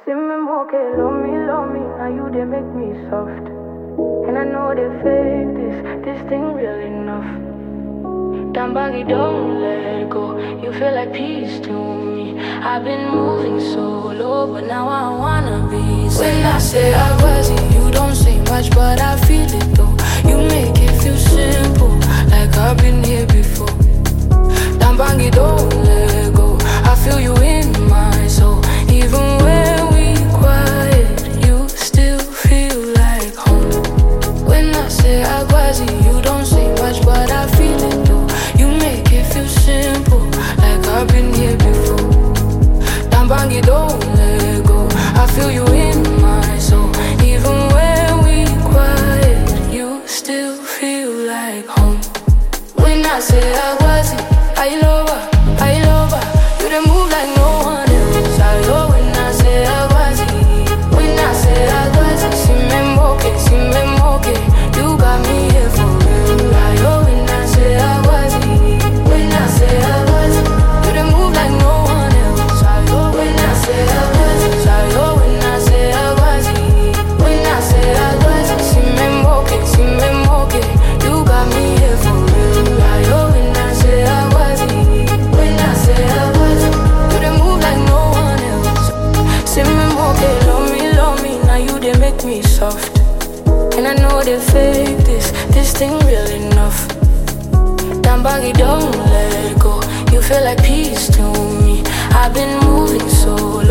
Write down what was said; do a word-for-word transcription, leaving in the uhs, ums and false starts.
See me okay, love me, love me. Now you they make me soft. And I know they fake this, this thing real enough. Damn baggy, don't let go. You feel like peace to me. I've been moving so low, but now I wanna be. When I say I was it, you don't say much, but I feel it though. You make it feel simple, like I've been here before. Damn baggy, don't let go. I feel you in my soul. Even when we quiet, you still feel like home. When I say I was it, you don't say much, but I feel it though. You make it feel simple, like I've been here before. Damn baggy, don't let go. I feel you in my soul. Even when we quiet, you still feel like home. When I say I was it, I love her, I love her. You done move like no one else. I love when I say I was it. When I say I was it, see me moke, see me moke. You got me here for real. I love when I say I was it. When I say I was it, you done move like no one else. I love when I say I was it. I love when I say I was it. When I say I was it, see me moke, see me moke. You got me here for real. I love when I say I was it. When I say I was it, you done move like no one else. See me moke, love me, love me. Now you they make me soft. And I know they fake this, this thing real enough. Damn baggy, don't let go. You feel like peace to me. I've been moving so